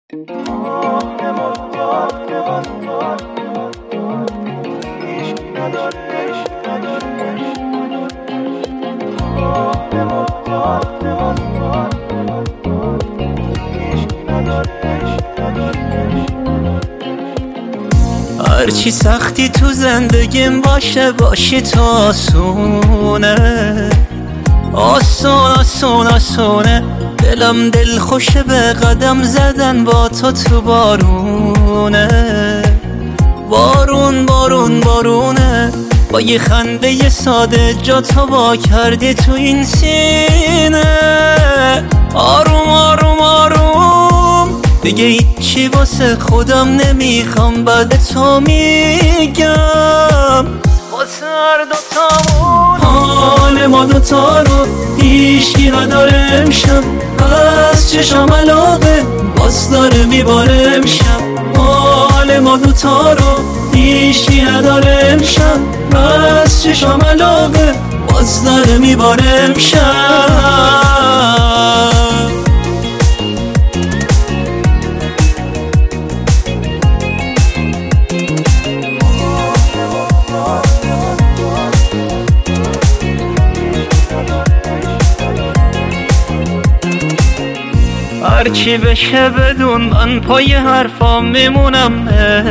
هرچی سختی تو زندگیم باشه باشی تو آسونه، آسونه دلم دل خوشه به قدم زدن با تو بارونه. بارونه با یه خنده ساده جا تو وا کردی تو این سینه. آروم دیگه هیچی واسه خودم نمیخوام، بعد تو میگم واسه هر دوتامون. حال ما دوتا رو هیچکی نداره امشب، از چشم علاقه باز داره میباره امشب. حال ما دوتا رو هیچکی نداره امشب، از چشم علاقه باز داره میباره امشب. هرچی بشه بدون من پای حرفام میمونم.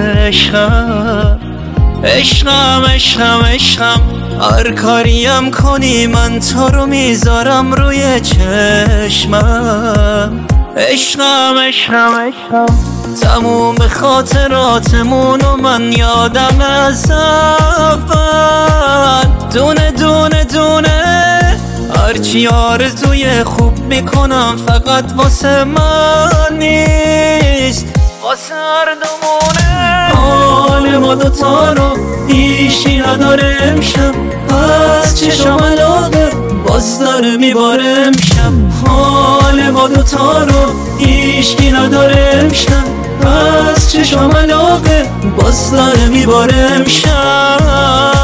عشقم هر کاریم کنی من تو رو میذارم روی چشمم. عشقم تموم خاطراتمون و من یادم از اول. دونه هرچی آرزوی خوب میکنم فقط واسه من نیست، واسه هر دومونه. حال ما دوتا رو هیچی نداره امشب، از چشم علاقه باز داره میباره امشب. حال ما دوتا رو هیچی نداره امشب، از چشم علاقه باز داره میباره امشب.